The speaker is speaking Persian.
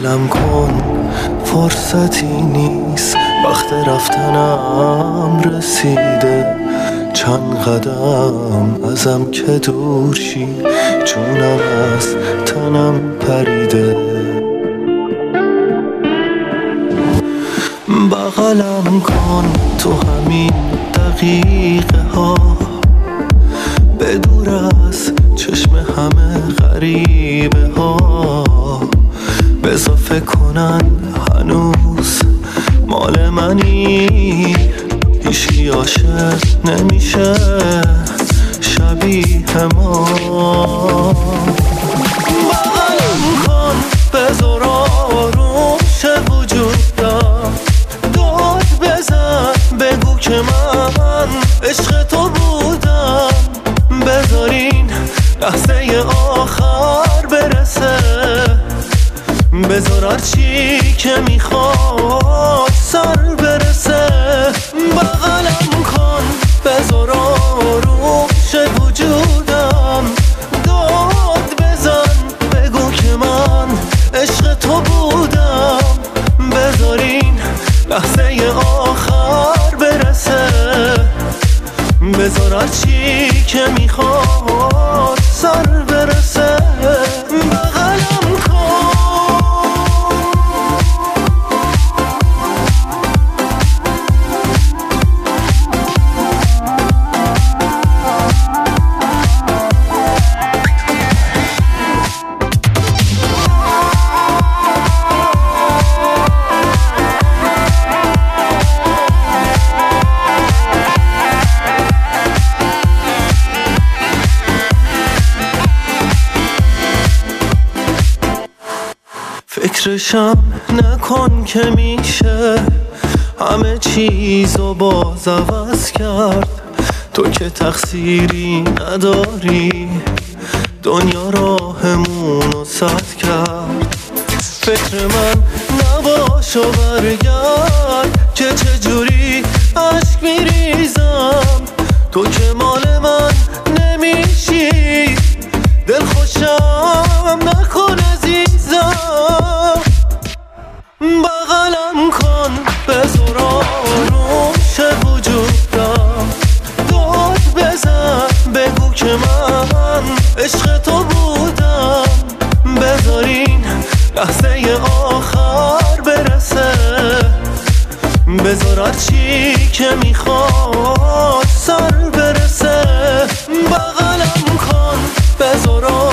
بغلم کن فرصتی نیست، وقت رفتنم رسیده، چند قدم ازم که دور شی، جونم از تنم پریده. بغلم کن تو همین دقیقه ها، بدور از چشم همه غریبه ها، بذار فکر کنن هنوز مال منی، هیچکی عاشق نمیشه شبیه ما. بغلم کن بذار آروم شه وجودم، داد بزن بگو که من عشق تو بودم، بذار این لحظه آخر برسه، بذار هرچی که میخواد سر برسه. بغلم کن بذار آروم شه وجودم، داد بزن بگو که من عشق تو بودم، بذار این لحظه آخر برسه، بذار هرچی که میخواد سر برسه. بغلم کن فکرشم نکن که میشه همه چیزو باز عوض کرد، تو که تقصیری نداری، دنیا راهمونو سد کرد. فکر من نباش و برگرد که چجوری عشق میریزم، تو که مال من نمیشی، دل خوشم نکن عزیزم. بغلم کن بذار آروم شه وجودم، داد بزن بگو که من عشق تو بودم، بذار این لحظه آخر برسه، بذار هرچی که میخواد سر برسه. بغلم کن بذار